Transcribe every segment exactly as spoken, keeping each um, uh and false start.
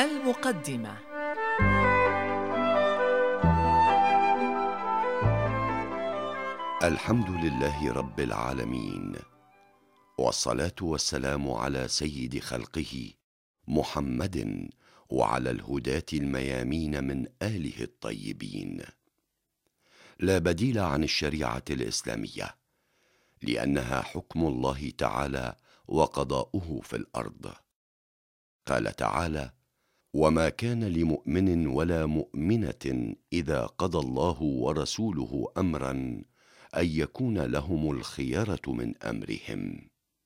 المقدمة. الحمد لله رب العالمين، والصلاة والسلام على سيد خلقه محمد وعلى الهداة الميامين من آله الطيبين. لا بديل عن الشريعة الإسلامية، لأنها حكم الله تعالى وقضاؤه في الأرض. قال تعالى: وما كان لمؤمن ولا مؤمنة إذا قضى الله ورسوله أمرا أن يكون لهم الخيرة من أمرهم.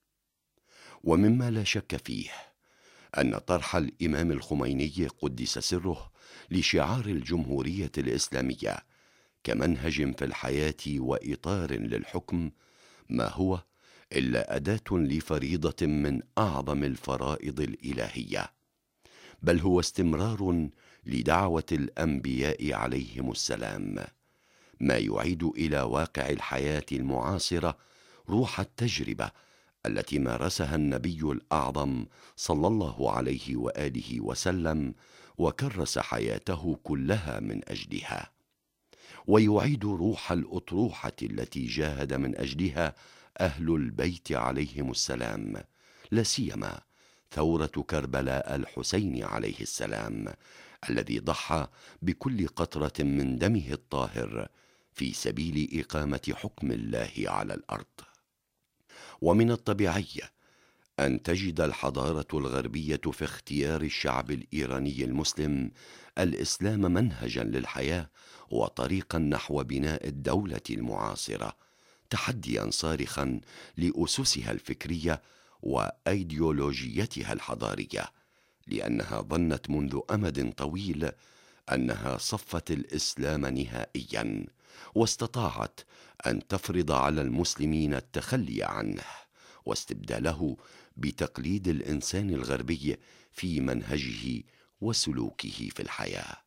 ومما لا شك فيه أن طرح الإمام الخميني قدس سره لشعار الجمهورية الإسلامية كمنهج في الحياة وإطار للحكم ما هو إلا أداة لفريضة من أعظم الفرائض الإلهية، بل هو استمرار لدعوة الأنبياء عليهم السلام، ما يعيد إلى واقع الحياة المعاصرة روح التجربة التي مارسها النبي الأعظم صلى الله عليه وآله وسلم وكرس حياته كلها من أجلها، ويعيد روح الأطروحة التي جاهد من أجلها أهل البيت عليهم السلام، لا سيما ثورة كربلاء الحسين عليه السلام الذي ضحى بكل قطرة من دمه الطاهر في سبيل إقامة حكم الله على الأرض. ومن الطبيعي أن تجد الحضارة الغربية في اختيار الشعب الإيراني المسلم الإسلام منهجا للحياة وطريقا نحو بناء الدولة المعاصرة، تحديا صارخا لأسسها الفكرية وأيديولوجيتها الحضارية، لأنها ظنت منذ أمد طويل أنها صفت الإسلام نهائيا، واستطاعت أن تفرض على المسلمين التخلي عنه واستبداله بتقليد الإنسان الغربي في منهجه وسلوكه في الحياة.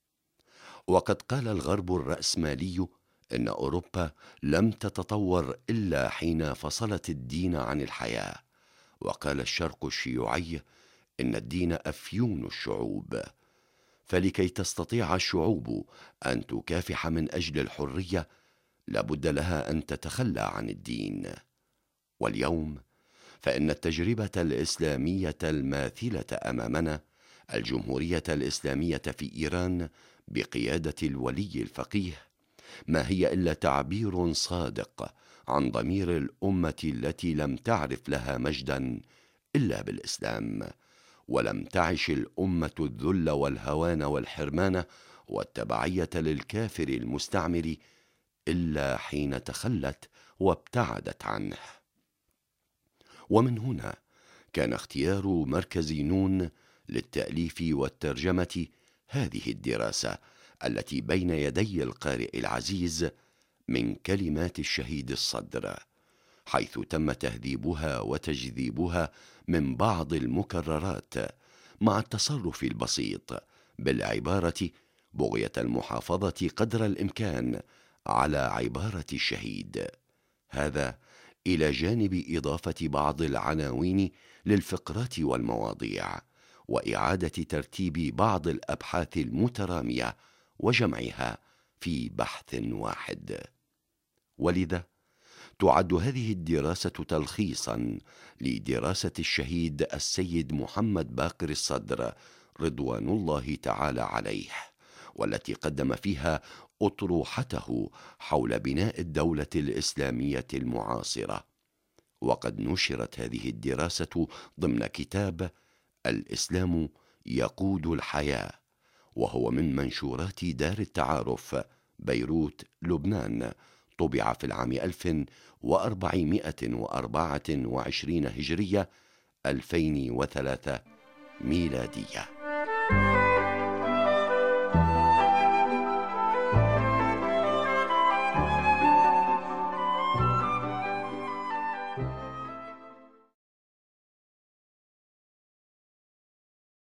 وقد قال الغرب الرأسمالي إن أوروبا لم تتطور إلا حين فصلت الدين عن الحياة، وقال الشرق الشيوعي إن الدين أفيون الشعوب، فلكي تستطيع الشعوب أن تكافح من أجل الحرية لابد لها أن تتخلى عن الدين. واليوم فإن التجربة الإسلامية الماثلة أمامنا، الجمهورية الإسلامية في إيران بقيادة الولي الفقيه، ما هي إلا تعبير صادق عن ضمير الأمة التي لم تعرف لها مجدا إلا بالإسلام، ولم تعش الأمة الذل والهوان والحرمان والتبعية للكافر المستعمر إلا حين تخلت وابتعدت عنه. ومن هنا كان اختيار مركز نون للتأليف والترجمة هذه الدراسة التي بين يدي القارئ العزيز من كلمات الشهيد الصدر، حيث تم تهذيبها وتجذيبها من بعض المكررات مع التصرف البسيط بالعبارة بغية المحافظة قدر الإمكان على عبارة الشهيد، هذا إلى جانب إضافة بعض العناوين للفقرات والمواضيع، وإعادة ترتيب بعض الأبحاث المترامية وجمعها في بحث واحد. ولذا تعد هذه الدراسة تلخيصا لدراسة الشهيد السيد محمد باقر الصدر رضوان الله تعالى عليه، والتي قدم فيها أطروحته حول بناء الدولة الإسلامية المعاصرة. وقد نشرت هذه الدراسة ضمن كتاب الإسلام يقود الحياة، وهو من منشورات دار التعارف بيروت لبنان، طبع في العام ألف وأربعمائة وأربعة وعشرين هجرية، ألفين وثلاثة ميلادية.